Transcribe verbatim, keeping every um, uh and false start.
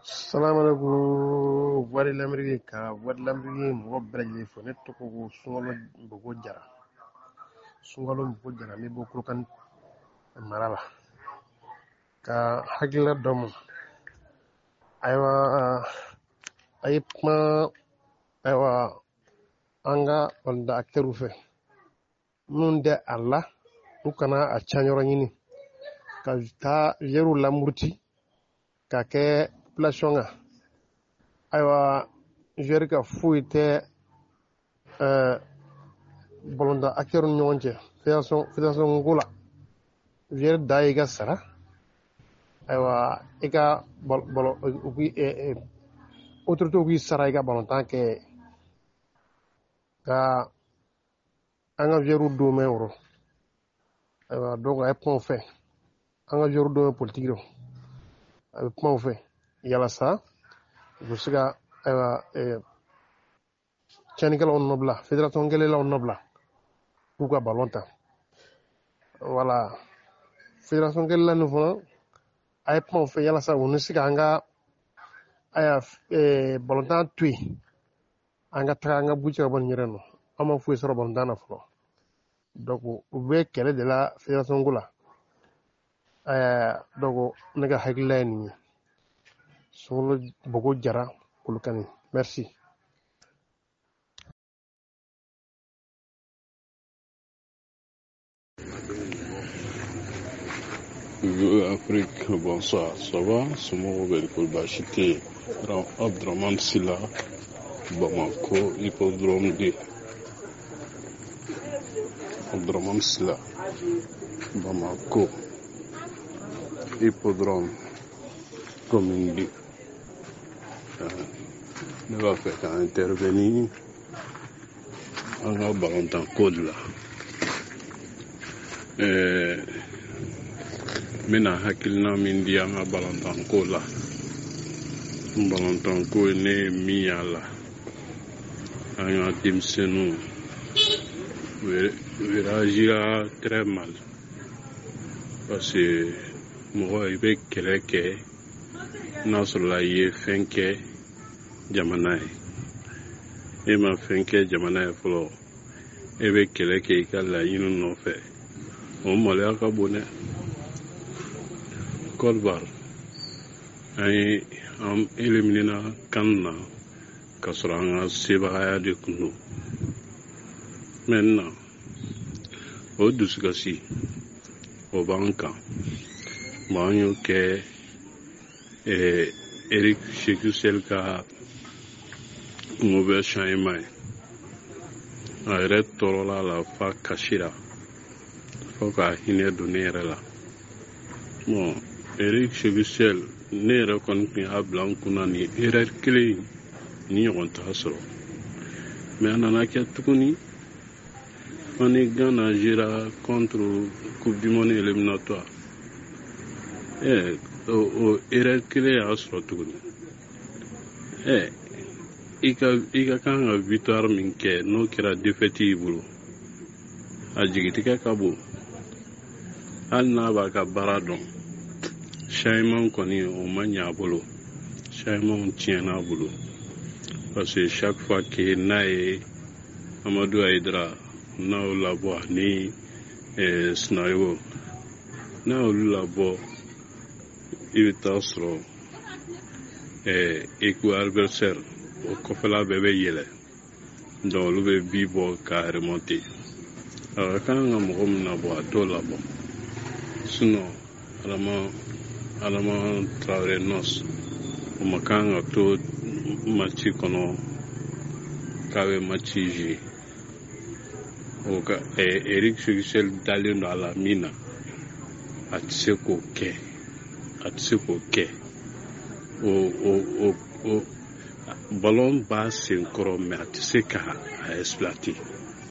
Salamu alaikum wari lamrigi ka wari lamrigi mo belaje fo net to ko sungalo bogo jara sungalo bogo jara mi bokru kan marala ka hagila dom aywa ayipma aywa anga wanda akteru fe nun de alla ukana a chanyoro nyini ka ta yeru lamurti ka ke population nga aywa jerika fuite euh bolonda akteru nyonje fédération fédération ngula jer daiga sara aywa ega bol bolo ubi e autorité ubi sara ega bolonta ke ka anga jeru do me woro aywa donc ay pon fait anga jeru do politique do ay pon fait yala sa busiga aywa e chanikala on nobla fédération ngele la on nobla pourquoi balonta voilà fédération ngele la nouveau ay pon fait yala sa on siga anga aya e balonta tui anga tra anga bucha bon nyireno ama fu soro bon dana flo donc ube kele de la fédération ngula euh donc naga hagline solo bogo jara kulukani merci. Afrique, bonsoir, ça va? C'est mon nouvel Koulbachité, Abdraman Silla, Bamako, Hippodrome D. Abdraman Silla, Bamako, Hippodrome, commune D. Ne va faire qu'à intervenir en un ballon en code là. Euh, Mina hakilina min di anga balantanko la balantanko ne miya la anga dimsenu réagira très mal parce que moi il veut kɛlɛ kɛ n'a sɔrɔla i ye fɛn kɛ jamana ye e ma fɛn kɛ jamana ye fɔlɔ e bɛ kɛlɛ kɛ i ka laɲini nɔfɛ o maloya ka bon dɛ. Côte d'Ivoire ay am éliminer kanna ka sɔrɔ an ka sebagaya de kun don maintenant o dusukasi o b'an kan bon an y'o kɛ eh, Eric Shekusel ka mauvais changement ye a yɛrɛ tɔɔrɔla la fa kasira fo ka hinɛ don ne yɛrɛ la bon Eric Shekusel ne yɛrɛ kɔni tun y'a bila n kunna ni erreur kelen ni ɲɔgɔn t'a sɔrɔ mais a nana kɛ tuguni an ni Ghana jouera contre coupe du monde éliminatoire eh o o erreur kelen y'a sɔrɔ tuguni eh i ka i ka kan ka victoire min kɛ n'o kɛra défaite y'i bolo a jigitigɛ ka bon hali n'a b'a ka baara dɔn changement kɔni o ma ɲɛ a bolo changement tiɲɛna a bolo parce que chaque fois que n'a ye Amadou Aïdara n'a y'o labɔ ani eh, Sinayo n'a y'olu labɔ i bɛ taa sɔrɔ eh, équipe adversaire o kɔfɛla bɛɛ bɛ yɛlɛ donc olu bɛ bi bɔ k'a remonter alors kan ka mɔgɔ min labɔ a t'o labɔ sinon Adama Adama Traoré Nos o ma kan ka to match kɔnɔ k'a bɛ match jouer o ka eh, Eric Shekusel dalen don a la min na a tɛ se k'o kɛ a tɛ se k'o kɛ o o o o ballon b'a sen kɔrɔ mais a tɛ se k'a exploiter